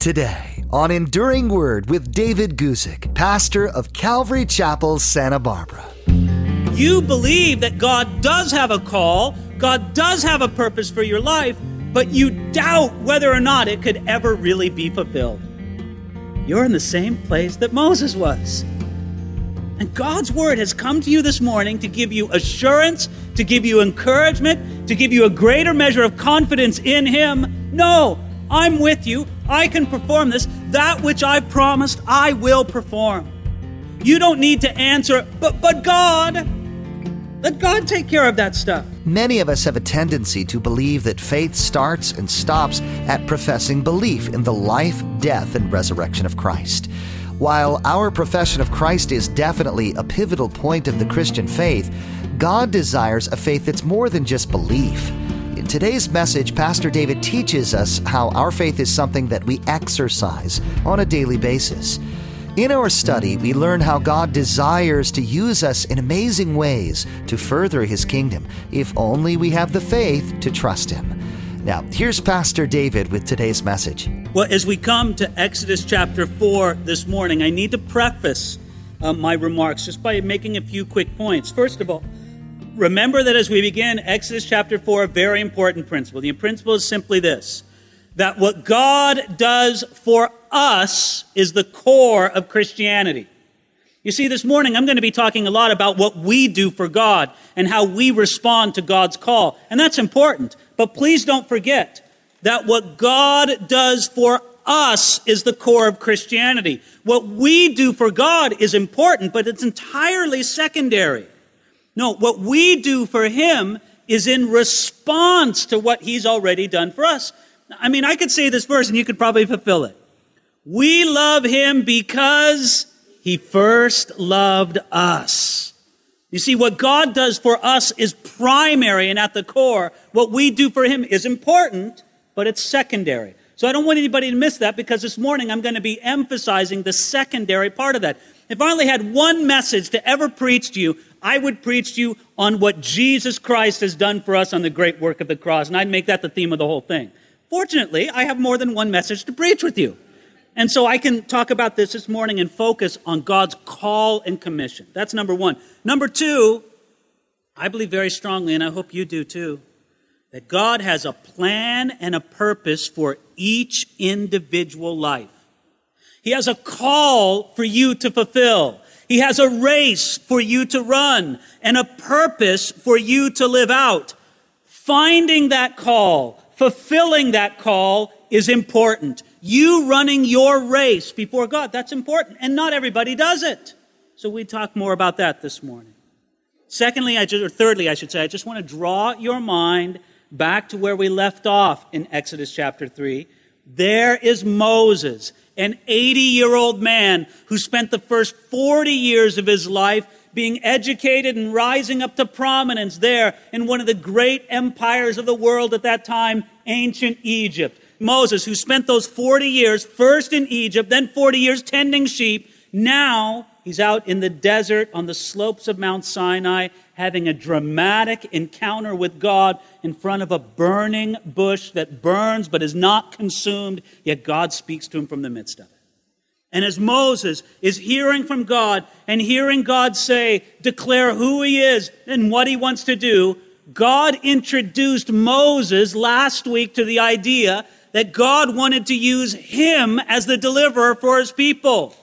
Today on Enduring Word with David Guzik, pastor of Calvary Chapel, Santa Barbara. You believe that God does have a call, God does have a purpose for your life, but you doubt whether or not it could ever really be fulfilled. You're in the same place that Moses was. And God's word has come to you this morning to give you assurance, to give you encouragement, to give you a greater measure of confidence in Him. No, I'm with you. I can perform this. That which I've promised, I will perform. You don't need to answer, but God. Let God take care of that stuff. Many of us have a tendency to believe that faith starts and stops at professing belief in the life, death, and resurrection of Christ. While our profession of Christ is definitely a pivotal point of the Christian faith, God desires a faith that's more than just belief. In today's message, Pastor David teaches us how our faith is something that we exercise on a daily basis. In our study, we learn how God desires to use us in amazing ways to further His kingdom, if only we have the faith to trust Him. Now, here's Pastor David with today's message. Well, as we come to Exodus chapter 4 this morning, I need to preface my remarks just by making a few quick points. First of all, remember that as we begin Exodus chapter 4, a very important principle. The principle is simply this, that what God does for us is the core of Christianity. You see, this morning I'm going to be talking a lot about what we do for God and how we respond to God's call. And that's important. But please don't forget that what God does for us is the core of Christianity. What we do for God is important, but it's entirely secondary. No, what we do for Him is in response to what He's already done for us. I mean, I could say this verse and you could probably fulfill it. We love Him because He first loved us. You see, what God does for us is primary and at the core. What we do for Him is important, but it's secondary. So I don't want anybody to miss that, because this morning I'm going to be emphasizing the secondary part of that. If I only had one message to ever preach to you, I would preach to you on what Jesus Christ has done for us on the great work of the cross, and I'd make that the theme of the whole thing. Fortunately, I have more than one message to preach with you. And so I can talk about this morning and focus on God's call and commission. That's number one. Number two, I believe very strongly, and I hope you do too, that God has a plan and a purpose for each individual life. He has a call for you to fulfill. He has a race for you to run and a purpose for you to live out. Finding that call, fulfilling that call is important. You running your race before God, that's important. And not everybody does it. So we talk more about that this morning. Thirdly, I just want to draw your mind back to where we left off in Exodus chapter 3. There is Moses, an 80-year-old man who spent the first 40 years of his life being educated and rising up to prominence there in one of the great empires of the world at that time, ancient Egypt. Moses, who spent those 40 years, first in Egypt, then 40 years tending sheep. Now he's out in the desert on the slopes of Mount Sinai, having a dramatic encounter with God in front of a burning bush that burns but is not consumed, yet God speaks to him from the midst of it. And as Moses is hearing from God and hearing God declare who He is and what He wants to do, God introduced Moses last week to the idea that God wanted to use him as the deliverer for His people.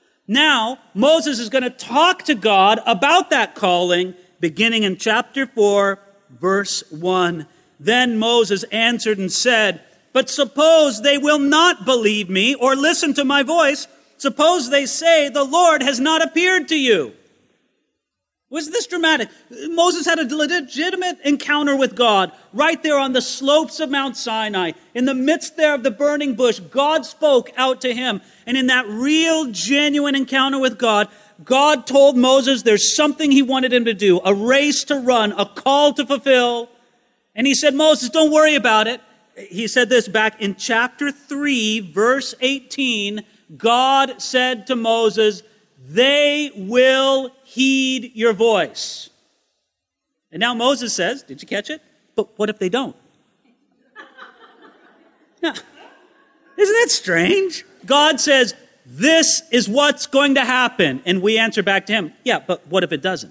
Now, Moses is going to talk to God about that calling, beginning in chapter 4, verse 1. Then Moses answered and said, "But suppose they will not believe me or listen to my voice. Suppose they say, 'The Lord has not appeared to you.'" Wasn't this dramatic? Moses had a legitimate encounter with God right there on the slopes of Mount Sinai. In the midst there of the burning bush, God spoke out to him. And in that real, genuine encounter with God, God told Moses there's something He wanted him to do, a race to run, a call to fulfill. And He said, "Moses, don't worry about it." He said this back in chapter 3, verse 18. God said to Moses, "They will heed your voice." And now Moses says, did you catch it? But what if they don't? Now, Isn't that strange? God says, this is what's going to happen. And we answer back to him, yeah, but what if it doesn't?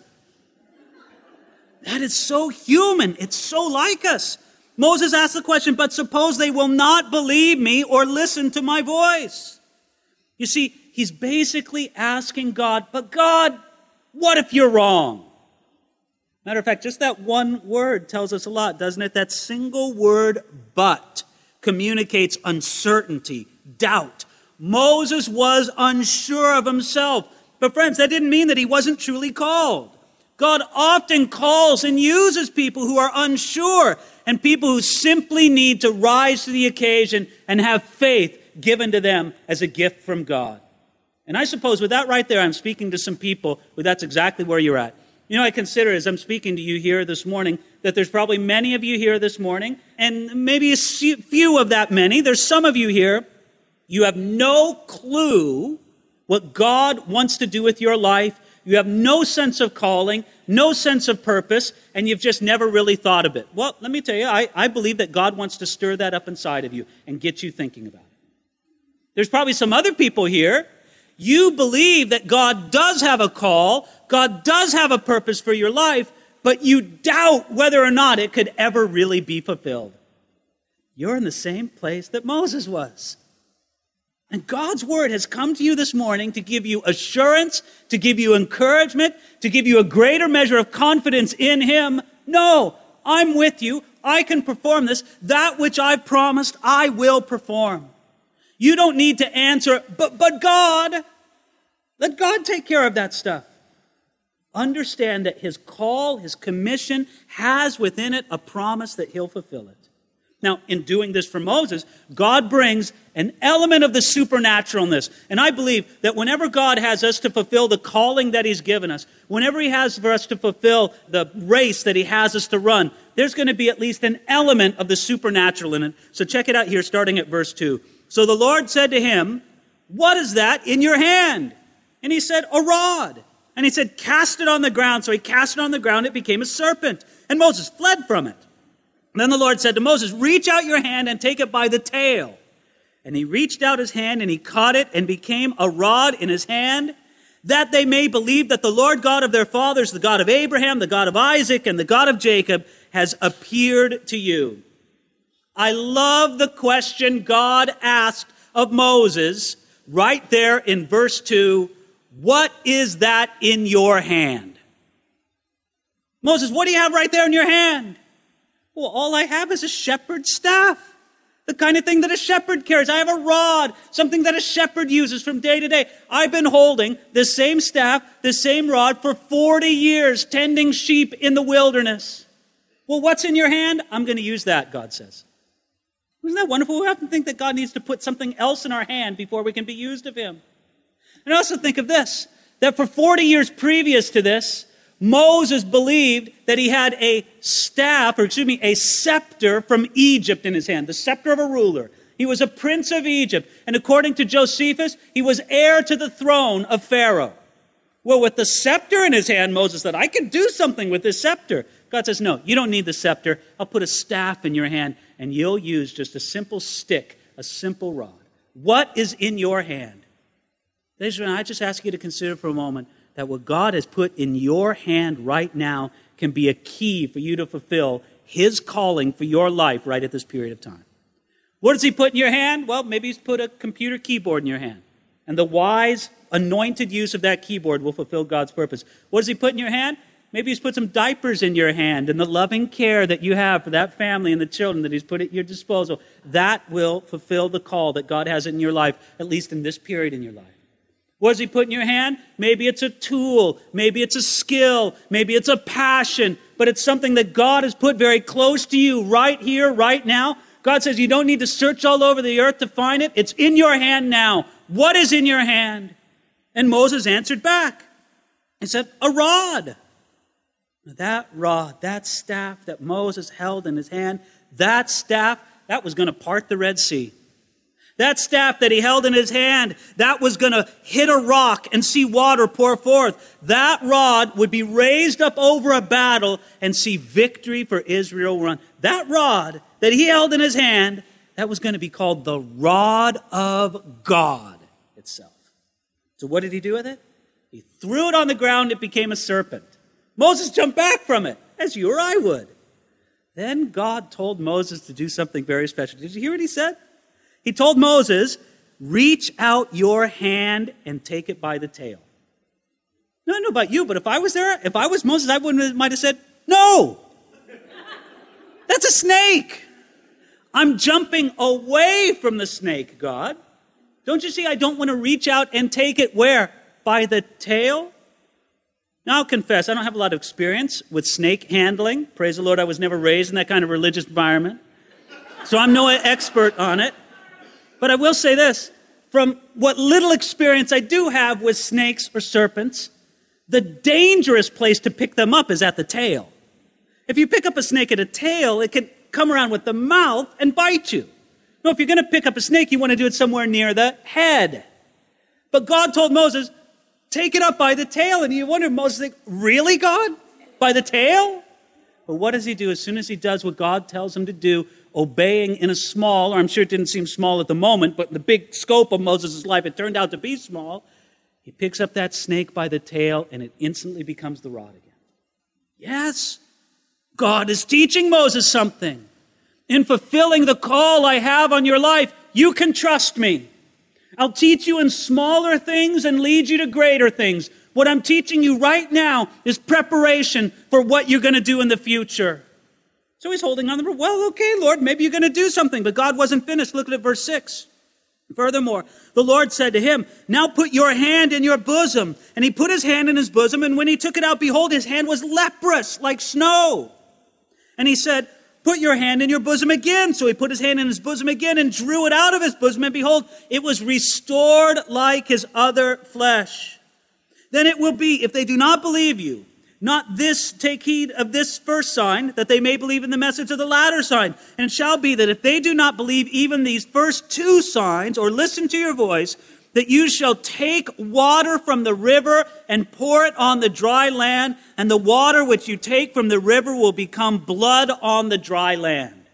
That is so human. It's so like us. Moses asked the question, but suppose they will not believe me or listen to my voice. You see, he's basically asking God, but God, what if you're wrong? Matter of fact, just that one word tells us a lot, doesn't it? That single word, but, communicates uncertainty, doubt. Moses was unsure of himself. But friends, that didn't mean that he wasn't truly called. God often calls and uses people who are unsure and people who simply need to rise to the occasion and have faith given to them as a gift from God. And I suppose with that right there, I'm speaking to some people who that's exactly where you're at. You know, I consider as I'm speaking to you here this morning that there's probably many of you here this morning, and maybe a few of that many. There's some of you here, you have no clue what God wants to do with your life. You have no sense of calling, no sense of purpose, and you've just never really thought of it. Well, let me tell you, I believe that God wants to stir that up inside of you and get you thinking about it. There's probably some other people here. You believe that God does have a call, God does have a purpose for your life, but you doubt whether or not it could ever really be fulfilled. You're in the same place that Moses was. And God's word has come to you this morning to give you assurance, to give you encouragement, to give you a greater measure of confidence in him. No, I'm with you. I can perform this. That which I've promised, I will perform. You don't need to answer, but God. Let God take care of that stuff. Understand that his call, his commission, has within it a promise that he'll fulfill it. Now, in doing this for Moses, God brings an element of the supernaturalness. And I believe that whenever God has us to fulfill the calling that he's given us, whenever he has for us to fulfill the race that he has us to run, there's going to be at least an element of the supernatural in it. So check it out here, starting at verse 2. So the Lord said to him, what is that in your hand? And he said, a rod. And he said, cast it on the ground. So he cast it on the ground. It became a serpent. And Moses fled from it. And then the Lord said to Moses, reach out your hand and take it by the tail. And he reached out his hand and he caught it and became a rod in his hand, that they may believe that the Lord God of their fathers, the God of Abraham, the God of Isaac, and the God of Jacob has appeared to you. I love the question God asked of Moses right there in verse 2. What is that in your hand? Moses, what do you have right there in your hand? Well, all I have is a shepherd's staff. The kind of thing that a shepherd carries. I have a rod, something that a shepherd uses from day to day. I've been holding this same staff, this same rod for 40 years, tending sheep in the wilderness. Well, what's in your hand? I'm going to use that, God says. Isn't that wonderful? We often think that God needs to put something else in our hand before we can be used of him. And I also think of this, that for 40 years previous to this, Moses believed that he had a scepter from Egypt in his hand, the scepter of a ruler. He was a prince of Egypt. And according to Josephus, he was heir to the throne of Pharaoh. Well, with the scepter in his hand, Moses said, I can do something with this scepter. God says, no, you don't need the scepter. I'll put a staff in your hand, and you'll use just a simple stick, a simple rod. What is in your hand? Ladies and gentlemen, I just ask you to consider for a moment that what God has put in your hand right now can be a key for you to fulfill his calling for your life right at this period of time. What does he put in your hand? Well, maybe he's put a computer keyboard in your hand. And the wise, anointed use of that keyboard will fulfill God's purpose. What does he put in your hand? Maybe he's put some diapers in your hand, and the loving care that you have for that family and the children that he's put at your disposal. That will fulfill the call that God has in your life, at least in this period in your life. What does he put in your hand? Maybe it's a tool. Maybe it's a skill. Maybe it's a passion. But it's something that God has put very close to you right here, right now. God says you don't need to search all over the earth to find it. It's in your hand now. What is in your hand? And Moses answered back. He said, a rod. That rod, that staff that Moses held in his hand, that staff, that was going to part the Red Sea. That staff that he held in his hand, that was going to hit a rock and see water pour forth. That rod would be raised up over a battle and see victory for Israel run. That rod that he held in his hand that was going to be called the rod of God itself. So what did he do with it? He threw it on the ground, it became a serpent. Moses jumped back from it, as you or I would. Then God told Moses to do something very special. Did you hear what he said? He told Moses, reach out your hand and take it by the tail. No, I don't know about you, but if I was there, if I was Moses, I might have said, no. That's a snake. I'm jumping away from the snake, God. Don't you see I don't want to reach out and take it where? By the tail? Now I'll confess, I don't have a lot of experience with snake handling. Praise the Lord, I was never raised in that kind of religious environment. So I'm no expert on it. But I will say this, from what little experience I do have with snakes or serpents, the dangerous place to pick them up is at the tail. If you pick up a snake at a tail, it can come around with the mouth and bite you. No, if you're going to pick up a snake, you want to do it somewhere near the head. But God told Moses, take it up by the tail. And you wonder, Moses, think, really, God? By the tail? But what does he do? As soon as he does what God tells him to do, obeying in a small, or I'm sure it didn't seem small at the moment, but in the big scope of Moses' life, it turned out to be small. He picks up that snake by the tail, and it instantly becomes the rod again. Yes, God is teaching Moses something. In fulfilling the call I have on your life, you can trust me. I'll teach you in smaller things and lead you to greater things. What I'm teaching you right now is preparation for what you're going to do in the future. So he's holding on to the rope. Well, okay, Lord, maybe you're going to do something. But God wasn't finished. Look at verse 6. Furthermore, the Lord said to him, now put your hand in your bosom. And he put his hand in his bosom, and when he took it out, behold, his hand was leprous, like snow. And he said, put your hand in your bosom again. So he put his hand in his bosom again and drew it out of his bosom. And behold, it was restored like his other flesh. Then it will be, if they do not believe you, not this, take heed of this first sign, that they may believe in the message of the latter sign. And it shall be that if they do not believe even these first two signs, or listen to your voice, that you shall take water from the river and pour it on the dry land, and the water which you take from the river will become blood on the dry land.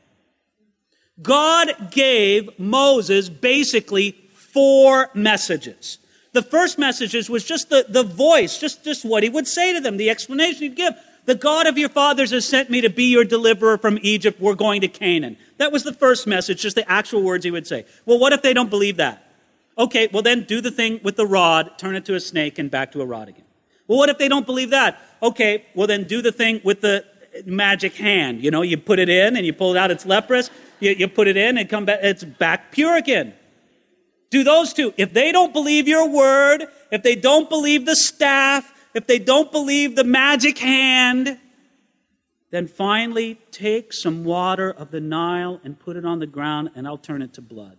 God gave Moses basically 4 messages. The first messages was just the voice, just what he would say to them, the explanation he'd give. The God of your fathers has sent me to be your deliverer from Egypt. We're going to Canaan. That was the first message, just the actual words he would say. Well, what if they don't believe that? Okay, well then do the thing with the rod, turn it to a snake and back to a rod again. Well, what if they don't believe that? Okay, well then do the thing with the magic hand. You know, you put it in and you pull it out, it's leprous. You put it in and come back, it's back pure again. Do those 2. If they don't believe your word, if they don't believe the staff, if they don't believe the magic hand, then finally take some water of the Nile and put it on the ground and I'll turn it to blood.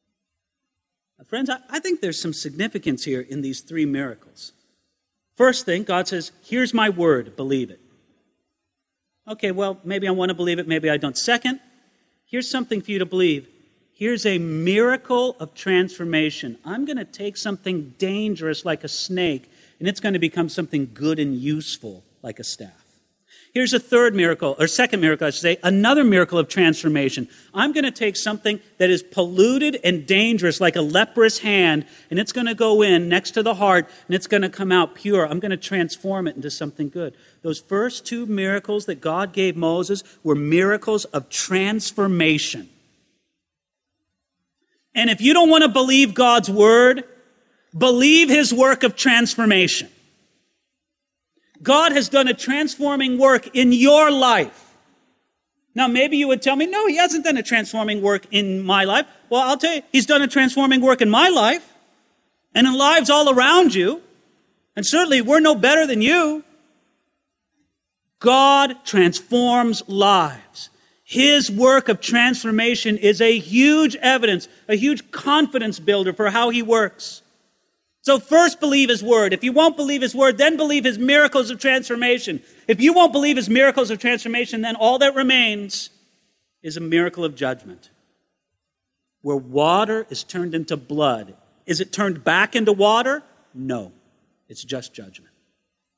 Now, friends, I think there's some significance here in these 3 miracles. First thing, God says, here's my word, believe it. Okay, well, maybe I want to believe it, maybe I don't. Second, here's something for you to believe. Here's a miracle of transformation. I'm going to take something dangerous like a snake, and it's going to become something good and useful like a staff. Here's a third miracle, or second miracle, I should say, another miracle of transformation. I'm going to take something that is polluted and dangerous like a leprous hand, and it's going to go in next to the heart, and it's going to come out pure. I'm going to transform it into something good. Those first 2 miracles that God gave Moses were miracles of transformation. And if you don't want to believe God's word, believe his work of transformation. God has done a transforming work in your life. Now, maybe you would tell me, no, he hasn't done a transforming work in my life. Well, I'll tell you, he's done a transforming work in my life and in lives all around you. And certainly we're no better than you. God transforms lives. His work of transformation is a huge evidence, a huge confidence builder for how he works. So first believe his word. If you won't believe his word, then believe his miracles of transformation. If you won't believe his miracles of transformation, then all that remains is a miracle of judgment, where water is turned into blood. Is it turned back into water? No, it's just judgment.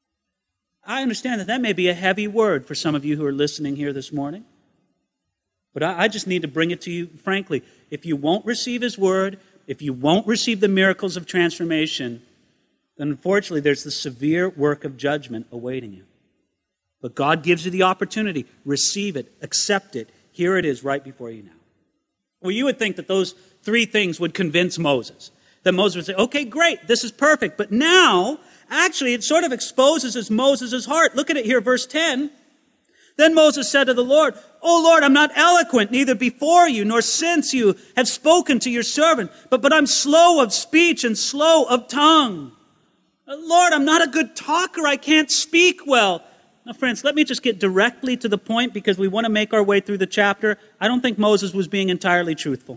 I understand that may be a heavy word for some of you who are listening here this morning. But I just need to bring it to you frankly. If you won't receive his word, if you won't receive the miracles of transformation, then unfortunately there's the severe work of judgment awaiting you. But God gives you the opportunity. Receive it. Accept it. Here it is right before you now. Well, you would think that those three things would convince Moses. That Moses would say, okay, great, this is perfect. But now, actually, it sort of exposes Moses' heart. Look at it here, verse 10. Then Moses said to the Lord, "O Lord, I'm not eloquent, neither before you, nor since you have spoken to your servant, but I'm slow of speech and slow of tongue. Lord, I'm not a good talker. I can't speak well." Now, friends, let me just get directly to the point because we want to make our way through the chapter. I don't think Moses was being entirely truthful.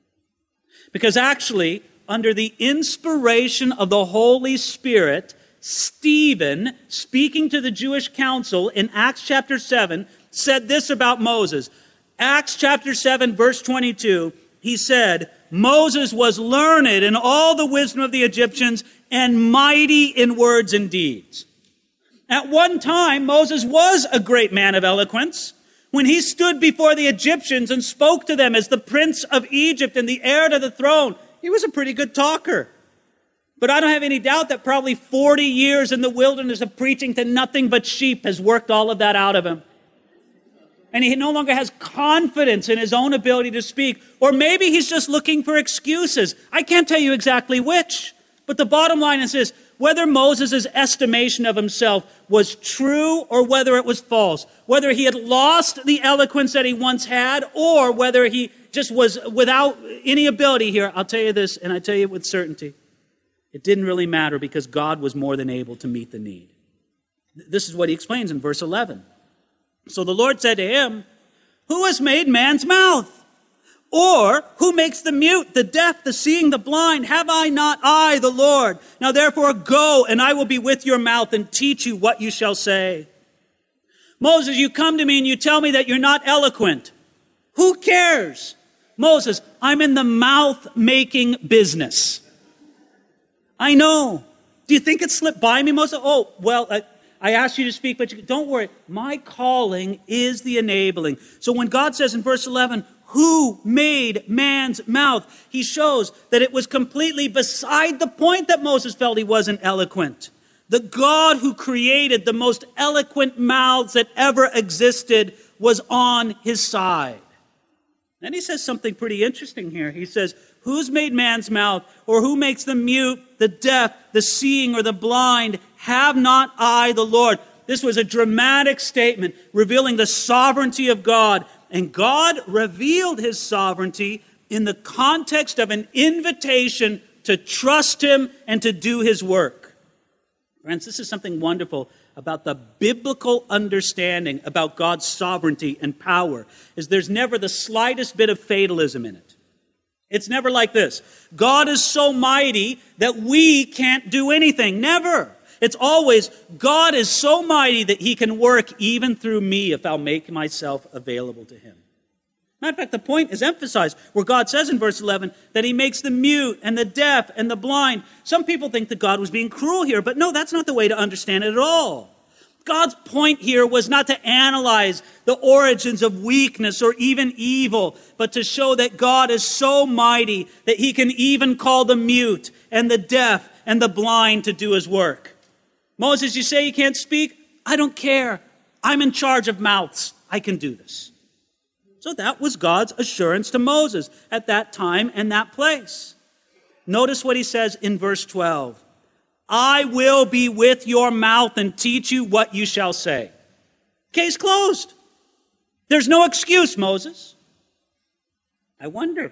Because actually, under the inspiration of the Holy Spirit, Stephen, speaking to the Jewish council in Acts chapter 7, said this about Moses. Acts chapter 7, verse 22, he said, "Moses was learned in all the wisdom of the Egyptians and mighty in words and deeds." At one time, Moses was a great man of eloquence. When he stood before the Egyptians and spoke to them as the prince of Egypt and the heir to the throne, he was a pretty good talker. But I don't have any doubt that probably 40 years in the wilderness of preaching to nothing but sheep has worked all of that out of him. And he no longer has confidence in his own ability to speak. Or maybe he's just looking for excuses. I can't tell you exactly which. But the bottom line is this: whether Moses' estimation of himself was true or whether it was false, whether he had lost the eloquence that he once had or whether he just was without any ability here, I'll tell you this, and I tell you with certainty, it didn't really matter because God was more than able to meet the need. This is what he explains in verse 11. So the Lord said to him, "Who has made man's mouth? Or who makes the mute, the deaf, the seeing, the blind? Have I not I, the Lord? Now therefore go, and I will be with your mouth and teach you what you shall say." Moses, you come to me and you tell me that you're not eloquent. Who cares? Moses, I'm in the mouth-making business. I know. Do you think it slipped by me, Moses? Oh, well, I asked you to speak, but don't worry. My calling is the enabling. So when God says in verse 11, "Who made man's mouth?" he shows that it was completely beside the point that Moses felt he wasn't eloquent. The God who created the most eloquent mouths that ever existed was on his side. Then he says something pretty interesting here. He says, "Who's made man's mouth? Or who makes the mute, the deaf, the seeing, or the blind? Have not I the Lord?" This was a dramatic statement revealing the sovereignty of God. And God revealed his sovereignty in the context of an invitation to trust him and to do his work. Friends, this is something wonderful about the biblical understanding about God's sovereignty and power, is there's never the slightest bit of fatalism in it. It's never like this: God is so mighty that we can't do anything. Never. It's always, God is so mighty that he can work even through me if I'll make myself available to him. Matter of fact, the point is emphasized where God says in verse 11 that he makes the mute and the deaf and the blind. Some people think that God was being cruel here, but no, that's not the way to understand it at all. God's point here was not to analyze the origins of weakness or even evil, but to show that God is so mighty that he can even call the mute and the deaf and the blind to do his work. Moses, you say you can't speak? I don't care. I'm in charge of mouths. I can do this. So that was God's assurance to Moses at that time and that place. Notice what he says in verse 12. "I will be with your mouth and teach you what you shall say." Case closed. There's no excuse, Moses. I wonder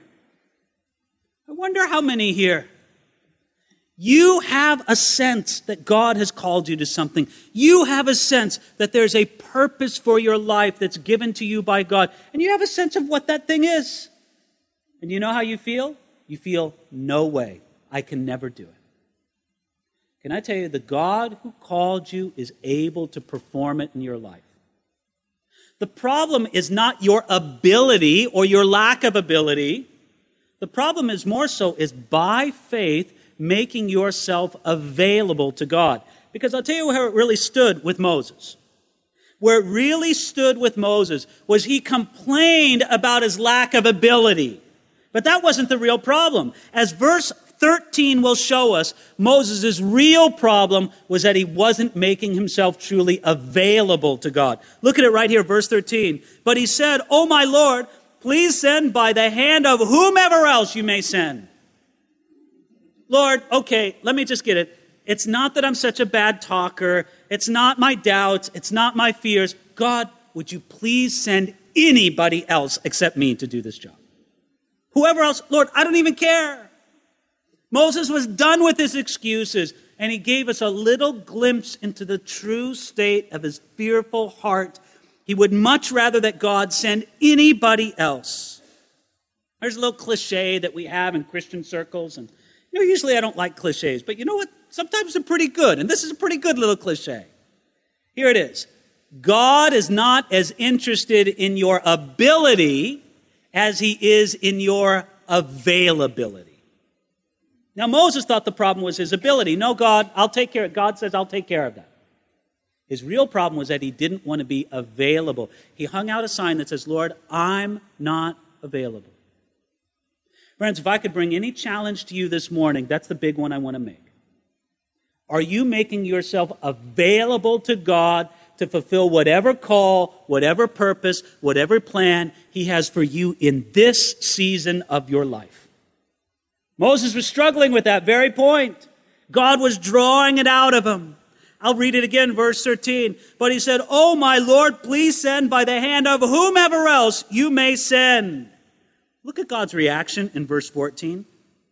how many here, you have a sense that God has called you to something. You have a sense that there's a purpose for your life that's given to you by God. And you have a sense of what that thing is. And you know how you feel? You feel, no way. I can never do it. Can I tell you, the God who called you is able to perform it in your life. The problem is not your ability or your lack of ability. The problem is more so is by faith making yourself available to God. Because I'll tell you how it really stood with Moses. where it really stood with Moses was he complained about his lack of ability. But that wasn't the real problem. As verse 13 will show us, Moses' real problem was that he wasn't making himself truly available to God. Look at it right here, verse 13. But he said, "Oh, my Lord, please send by the hand of whomever else you may send." Lord, okay, let me just get it. It's not that I'm such a bad talker. It's not my doubts. It's not my fears. God, would you please send anybody else except me to do this job? Whoever else, Lord, I don't even care. Moses was done with his excuses, and he gave us a little glimpse into the true state of his fearful heart. He would much rather that God send anybody else. There's a little cliche that we have in Christian circles, and usually I don't like cliches, but you know what? Sometimes they're pretty good, and this is a pretty good little cliche. Here it is. God is not as interested in your ability as he is in your availability. Now, Moses thought the problem was his ability. No, God, I'll take care of it. God says, I'll take care of that. His real problem was that he didn't want to be available. He hung out a sign that says, Lord, I'm not available. Friends, if I could bring any challenge to you this morning, that's the big one I want to make. Are you making yourself available to God to fulfill whatever call, whatever purpose, whatever plan he has for you in this season of your life? Moses was struggling with that very point. God was drawing it out of him. I'll read it again, verse 13. But he said, "Oh, my Lord, please send by the hand of whomever else you may send." Look at God's reaction in verse 14.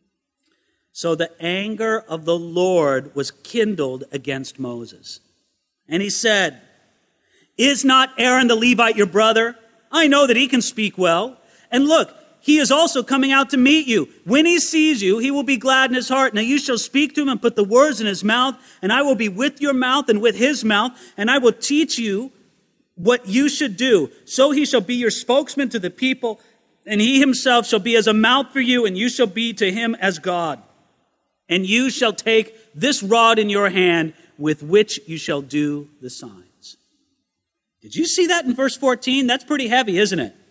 So the anger of the Lord was kindled against Moses. And he said, "Is not Aaron the Levite your brother? I know that he can speak well. And look, he is also coming out to meet you. When he sees you, he will be glad in his heart. Now you shall speak to him and put the words in his mouth, and I will be with your mouth and with his mouth, and I will teach you what you should do. So he shall be your spokesman to the people, and he himself shall be as a mouth for you, and you shall be to him as God. And you shall take this rod in your hand with which you shall do the signs." Did you see that in verse 14? That's pretty heavy, isn't it?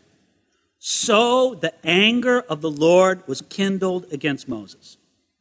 So the anger of the Lord was kindled against Moses.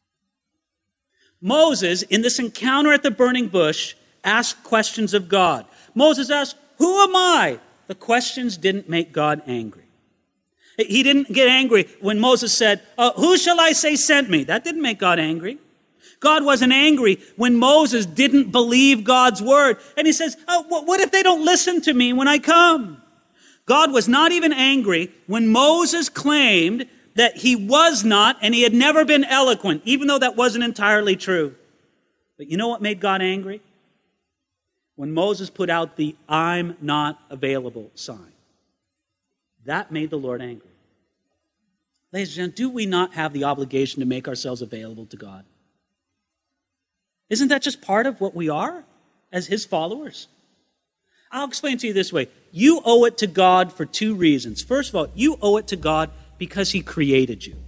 Moses, in this encounter at the burning bush, asked questions of God. Moses asked, "Who am I?" The questions didn't make God angry. He didn't get angry when Moses said, "Who shall I say sent me?" That didn't make God angry. God wasn't angry when Moses didn't believe God's word. And he says, what if they don't listen to me when I come? God was not even angry when Moses claimed that he was not and he had never been eloquent, even though that wasn't entirely true. But you know what made God angry? When Moses put out the "I'm not available" sign. That made the Lord angry. Ladies and gentlemen, do we not have the obligation to make ourselves available to God? Isn't that just part of what we are as his followers? I'll explain to you this way. You owe it to God for two reasons. First of all, you owe it to God because he created you.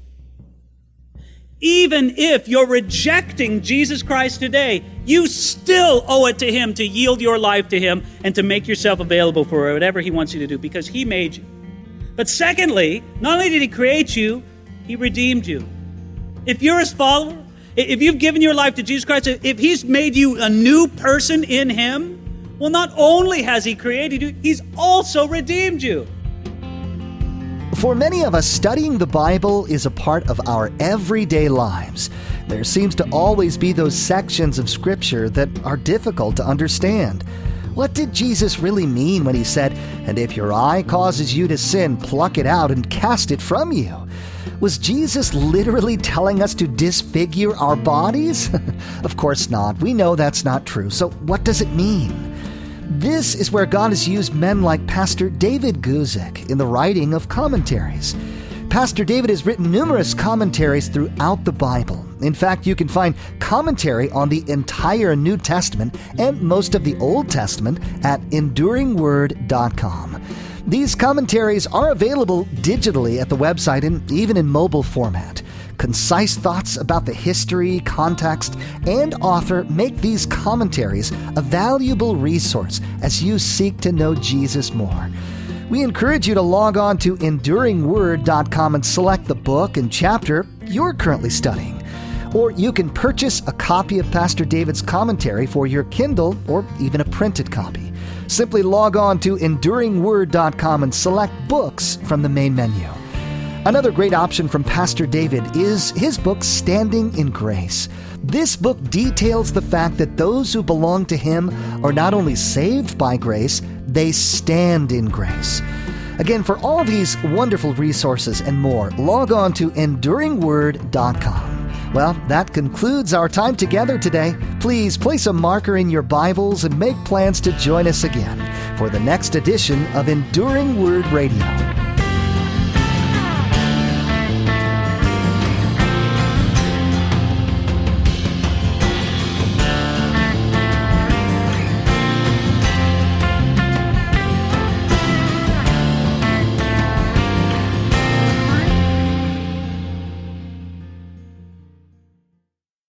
Even if you're rejecting Jesus Christ today, you still owe it to him to yield your life to him and to make yourself available for whatever he wants you to do because he made you. But secondly, not only did he create you, he redeemed you. If you're his follower, if you've given your life to Jesus Christ, if he's made you a new person in him, well, not only has he created you, he's also redeemed you. For many of us, studying the Bible is a part of our everyday lives. There seems to always be those sections of Scripture that are difficult to understand. What did Jesus really mean when he said, "And if your eye causes you to sin, pluck it out and cast it from you"? Was Jesus literally telling us to disfigure our bodies? Of course not. We know that's not true. So what does it mean? This is where God has used men like Pastor David Guzik in the writing of commentaries. Pastor David has written numerous commentaries throughout the Bible. In fact, you can find commentary on the entire New Testament and most of the Old Testament at enduringword.com. These commentaries are available digitally at the website and even in mobile format. Concise thoughts about the history, context, and author make these commentaries a valuable resource as you seek to know Jesus more. We encourage you to log on to EnduringWord.com and select the book and chapter you're currently studying. Or you can purchase a copy of Pastor David's commentary for your Kindle or even a printed copy. Simply log on to EnduringWord.com and select Books from the main menu. Another great option from Pastor David is his book, Standing in Grace. This book details the fact that those who belong to him are not only saved by grace, they stand in grace. Again, for all these wonderful resources and more, log on to EnduringWord.com. Well, that concludes our time together today. Please place a marker in your Bibles and make plans to join us again for the next edition of Enduring Word Radio.